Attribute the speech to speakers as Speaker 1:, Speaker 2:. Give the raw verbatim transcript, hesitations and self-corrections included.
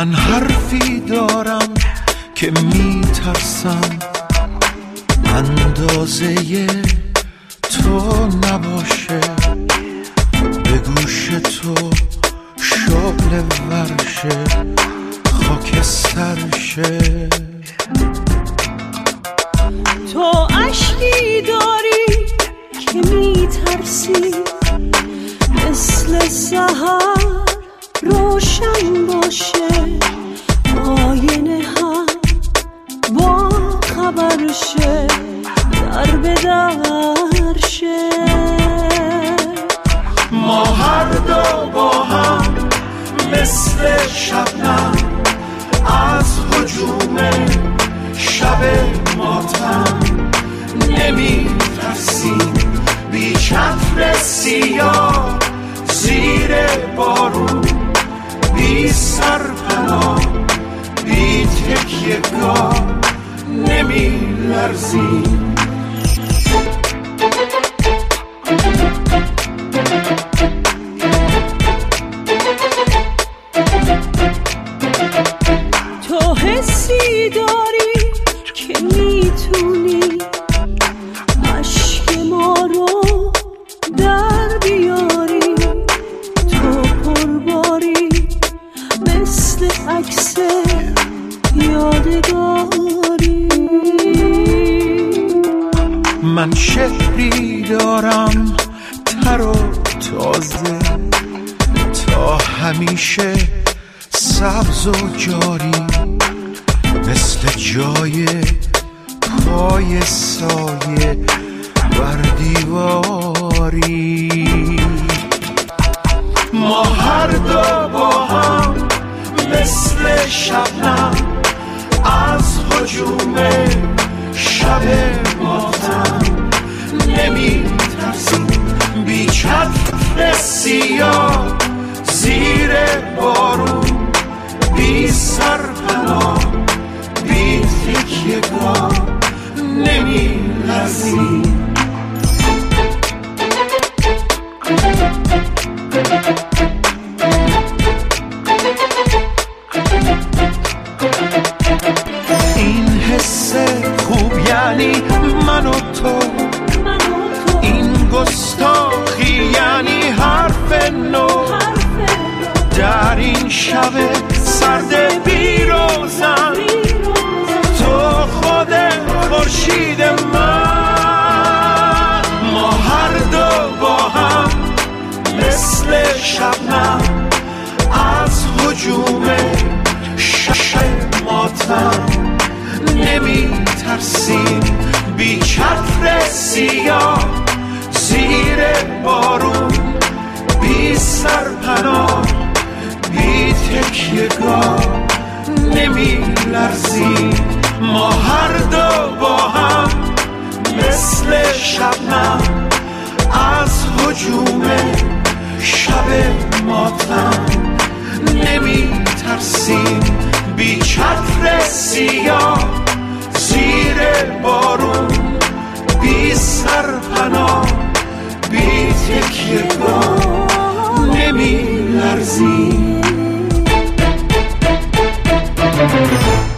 Speaker 1: من حرفی دارم که میترسم اندازه تو نباشه، به گوش تو شغل ورشه خاکستر شه.
Speaker 2: تو عشقی داری که میترسی مثل سحر روشن باشه، آینه هم با خبر شه در به در شه.
Speaker 1: ما هر دو با هم مثل شبنم از هجوم شب ماتم نمی ترسیم، بی چتر سیاه زیر بارون، بی سرپناه بی تکیه‌گاه نمی لرزیم.
Speaker 2: تو حسی داری که میتونی عشق ما رو در بیاری، تو پرباری مثل عکس یادگاری.
Speaker 1: من شعری دارم تر و تازه تا همیشه سبز و جاری، مثل جای پای سایه بر دیواری. ما هر دو با هم مثل شبنم از هجوم شب ماتم نمی ترسیم، بی چتر سیاه زیر بارون، بی سرپناه بی تکیه‌گاه نمی لرزیم. این حس خوب یعنی من و تو، این گستاخی یعنی حرف نو در این شب سرد بی روزن، تو خود خورشید من. ما هر دو با هم مثل شبنم از هجوم شب ماتم نمی ترسیم، بی چتر سیاه زیر بارون، بی سرپناه بی تکیه‌گاه نمی لرزیم. ما هر دو با هم مثل شبنم از هجوم شب ماتم نمی ترسیم، بی چتر سیاه زیر بارون، بی سرپناه بی تکیه‌گاه نمی لرزیم.